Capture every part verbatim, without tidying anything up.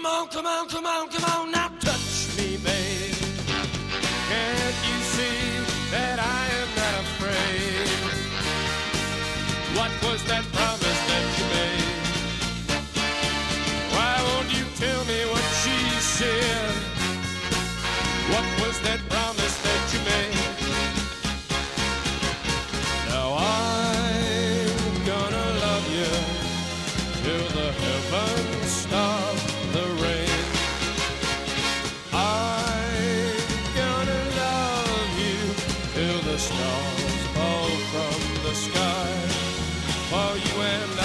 Come on, come on, come on, come on, now touch me, babe. Can't you see that I am not afraid? What was that promise that you made? Why won't you tell me what she said? What was that promise that you made? Now I'm gonna love you till the heavens stop the rain. I'm gonna love you till the stars fall from the sky for you and I.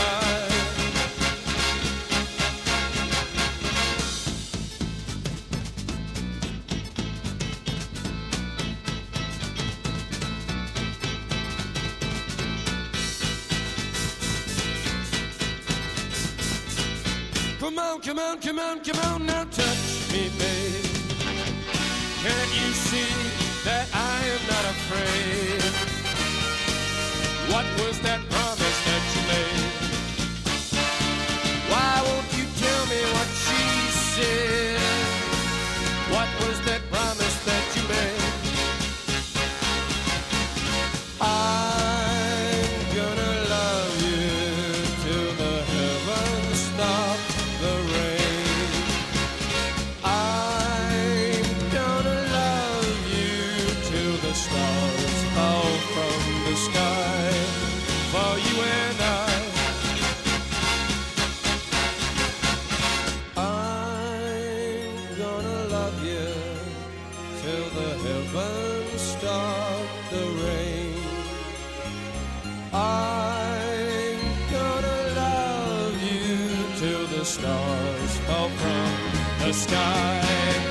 Come on, come on, come on, come on, now touch me, babe. Can't you see that I am not afraid? What was that promise that you made? Why won't you tell me what she said? What was that promise that you made? I'm gonna love you till the heavens stop the rain. I'm gonna love you till the stars fall from the sky for you and I. I'm gonna love you till the heavens stop the rain. I'm gonna love you till the stars fall from the sky.